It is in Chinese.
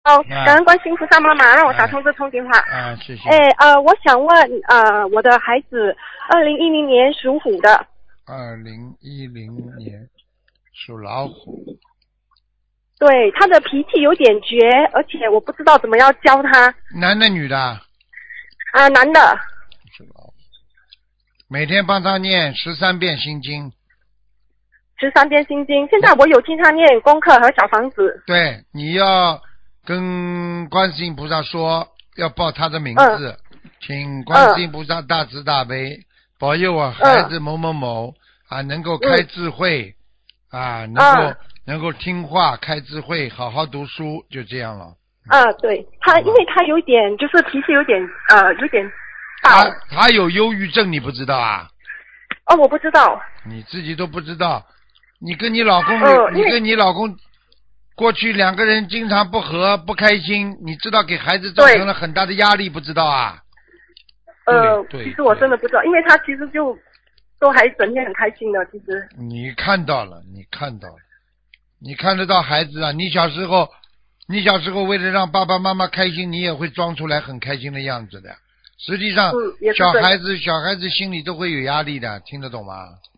哦，感恩观世音菩萨妈妈让我打通这通电话。 谢谢。 我想问我的孩子2010年属虎的。 2010年属老虎。 对，他的脾气有点倔，而且我不知道怎么样教他。 男的女的？ 男的。 属老虎。每天帮他念13遍心经。 13遍心经，现在我有经常念功课和小房子。 对，你要跟观世音菩萨说，要报他的名字，请观世音菩萨大慈大悲，保佑我孩子某某某能够开智慧，能够听话，开智慧，好好读书，就这样了。 对他，因为他有点就是脾气有点暴。 他有忧郁症，你不知道啊？ 我不知道。 你自己都不知道？你跟你老公，你跟你老公过去2个人经常不和不开心，你知道给孩子造成了很大的压力，不知道啊？对， 其实我真的不知道，因为他其实就都还整天很开心的，其实。 你看到了，你看得到孩子啊？你小时候为了让爸爸妈妈开心，你也会装出来很开心的样子的。实际上，小孩子心里都会有压力的，听得懂吗？